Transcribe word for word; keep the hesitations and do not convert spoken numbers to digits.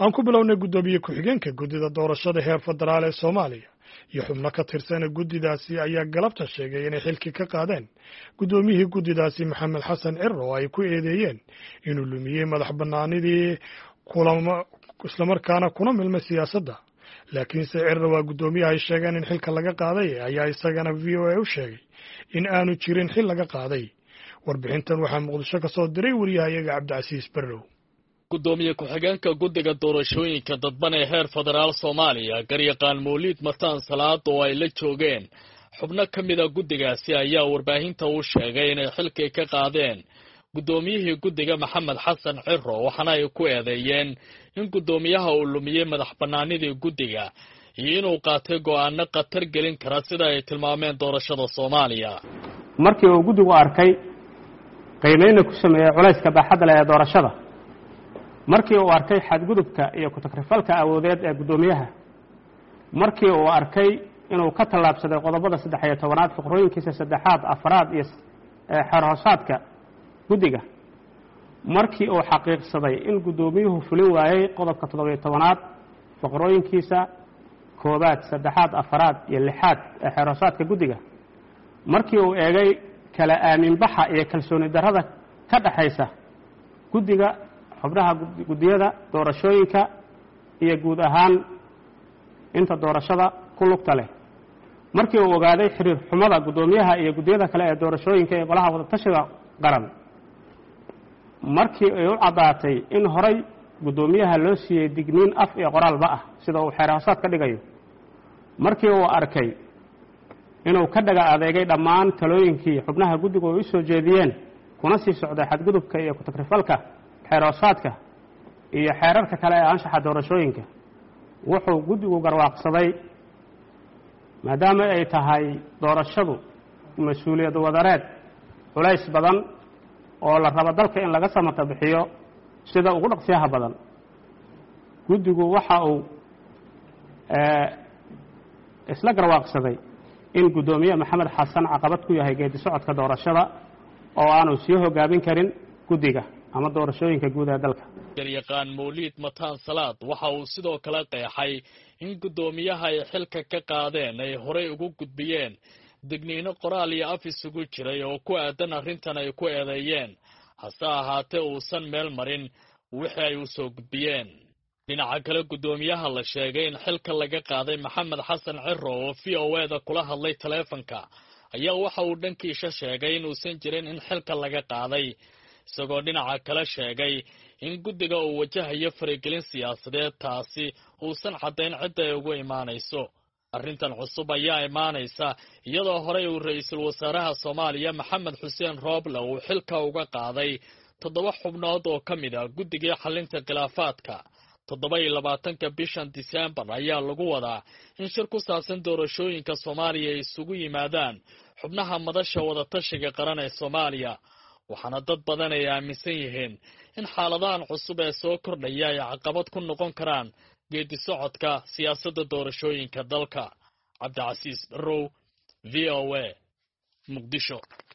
aan ku bilownay guddoomiye ku-xigeenka guddida doorashada heer federaal ee Soomaaliya iyo xubno ka tirsan guddidaasi ayaa galabta sheegay inay xilki ka qaadeen guddoomiyihii guddidaasi Maxamed Xasan Cirro oo ay ku eedeeyeen inuu lumiyey madax bannaanidii kulamo isla markaana kuna milmay siyaasadda. laakiinse Cirro waa guddoomiye ay sheegeen in xilka laga qaaday ayaa isagana V O A u sheegay in aanu jirin xil laga qaaday. warbixintan waxaa Muqdisho ka soo diray wariyahayaga Cabdicasiis Barrow. gudoomiye ku-xigeenka guddiga doorashooyinka dadban ee heer federaal Soomaaliya garyaqaan Mowlid Mataan Salaad oo ay la joogeen xubno ka mid ah guddigaasi ayaa warbaahinta u sheegay inay xilkii ka qaadeen guddoomiyihii guddiga Maxamed Xasan Cirro waxaana ay ku eedeeyeen in guddoomiyaha uu lumiyey madax bannaanidii guddiga iyo inuu qaatay go'aano khatar gelin kara sida ay tilmaameen doorashada Soomaaliya. markii uu guddigu arkay qiimeyn ku sameeyay culayska baaxadda leh ee doorashada, markii uu arkay xadgudubka iyo ku takrifalka awoodeed ee guddoomiyaha, markii uu arkay inuu ka tallaabsaday qodobada saddex iyo tobanaad faqrooyinkiisa saddexaad afraad iyo xeer hoosaadka guddiga, markii uu xaqiiqsaday in guddoomiyuhu fulin waayay qodobka toddoba iyo tobanaad faqrooyinkiisa koobaad saddexaad afraad iyo lixaad ee xeer hoosaadka guddiga, markii uu eegay kala aamin baxa iyo kalsooni darrada ka dhaxaysa guddiga xubnaha guddiyada doorashooyinka iyo guud ahaan inta doorashada ku lugta leh, markii uu ogaaday xiriir xumada guddoomiyaha iyo guddiyada kale ee doorashooyinka ee golaha wadatashiga qaran, markii ay u caddaatay in horay guddoomiyaha loo siiyey digniin af iyo qoraalba ah sida uu xeer hoosaad ka dhigayo, markii uu arkay inuu ka dhaga adeegay dhammaan talooyinkii xubnaha guddigu ay u soo jeediyeen kuna sii socday xadgudubka iyo ku takrifalka xeer hoosaadka iyo xeerarka kale ee anshaxa doorashooyinka, wuxuu guddigu garwaaqsaday maadaama ay tahay doorashadu mas-uuliyad wadareed culays badan oo la rabo dalka in laga samata bixiyo sida ugu dhaqsiyaha badan, guddigu waxa uu isla garwaaqsaday in guddoomiye Maxamed Xasan caqabad ku yahay geedi socodka doorashada oo aanu sii hogaamin karin guddiga ama doorashooyinka guud ee dalka. garyaqaan Mowlid Mataan Salaad waxa uu sidoo kale qeexay in guddoomiyaha ay xilka ka qaadeen ay horey ugu gudbiyeen digniino qoraal iyo af isugu jiray oo ku aadan arrintan ay ku eedeeyeen, hase ahaatee uusan meel marin wixii ay u soo gudbiyeen. dhinaca kale guddoomiyaha la sheegay in xilka laga qaaday Maxamed Xasan Cirro oo V O A da kula hadlay taleefanka ayaa waxa uu dhankiisa sheegay inuusan jirin in xilka laga qaaday, isagoo dhinaca kale sheegay in guddiga uu wajahayo faragelin siyaasadeed taasi uusan caddayn cidda ay ugu imaanayso. arrintan cusub ayaa imaanaysa iyadoo horey uu ra'iisul wasaaraha Soomaaliya Maxamed Xuseen Rooble uu xilka uga qaaday toddoba xubnood oo ka mid ah guddigii xalinta khilaafaadka. toddoba iyo labaatanka bishan Diseembar ayaa lagu wadaa in shir ku saabsan doorashooyinka Soomaaliya ay isugu yimaadaan xubnaha madasha wadatashiga qaran ee Soomaaliya, waxaana dad badan ay aaminsan yihiin in xaaladahan cusub ee soo kordhaya ay caqabad ku noqon karaan geedi socodka siyaasadda doorashooyinka dalka. Cabdicasiis Barrow, V O A, Muqdisho.